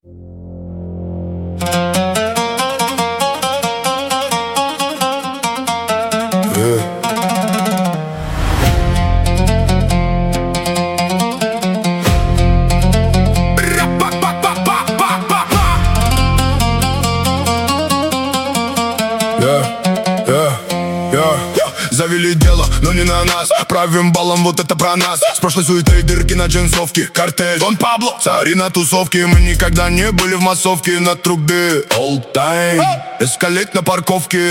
Завели дело, но не на нас. Правим балом, вот это про нас. С прошлой суетой дырки на джинсовке. Картель, Дон Пабло, цари на тусовке. Мы никогда не были в массовке. На труды, old time, эскалейт на парковке.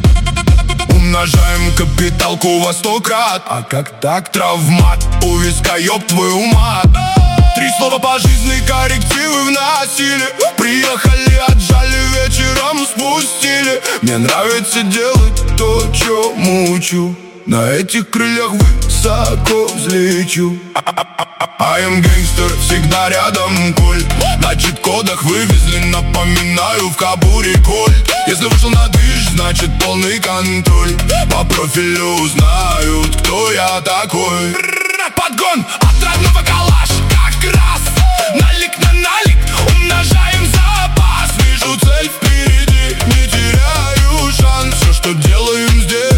Умножаем капиталку во 100 крат. А как так? Травмат, у виска, ёб твою мать. 3 слова по жизни, коррективы вносили. Приехали, отжали, вечером спустили. Мне нравится делать то, чё мучу. На этих крыльях высоко взлечу. I am gangster, всегда рядом кольт. На чит-кодах вывезли, напоминаю, в кобуре кольт. Если вышел на движ, значит полный контроль. По профилю узнают, кто я такой. Подгон от родного калаш, как раз налик на налик, умножаем запас. Вижу цель впереди, не теряю шанс. Все, что делаем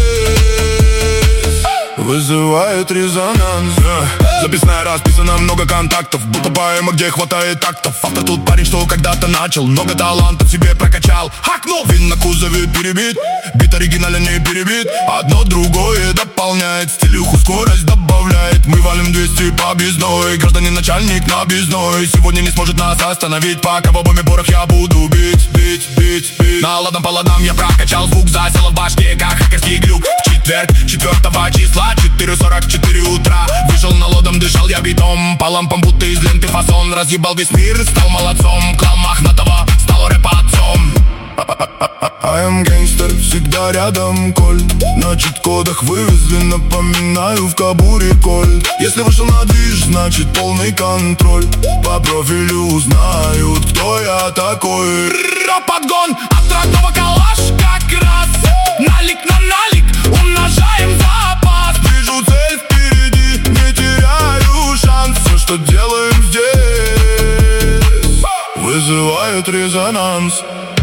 здесь, вызывает резонанс. Записная расписана, много контактов, будто поэма, где хватает тактов. Автор тут парень, что когда-то начал, много талантов себе прокачал. Хакнул, вин на кузове перебит, бит оригинально не перебит. Одно другое дополняет, стилюху скорость добавляет. Мы валим 200 по объездной, гражданин начальник на объездной. Сегодня не сможет нас остановить, пока в обоме порах я буду бить. На ладном по ладам я прокачал звук, засело в башке, как хакерский глюк. В четверг, 4 числа, 4:44 утра. Вышел на лодом, дышал я битом, по лампам будто из ленты фасон. Разъебал весь мир, стал молодцом, клал Мохнатого, стал рэп-отцом. I am gangster, всегда рядом кольт. На чит-кодах вывезли, напоминаю, в кобуре кольт. Если вышел на движ, значит полный контроль. По профилю узнают, кто я такой. Подгон от родного калаш, как раз налик на налик, умножаем запас. Вижу цель впереди, не теряю шанс. Все, что делаем здесь, вызывает резонанс.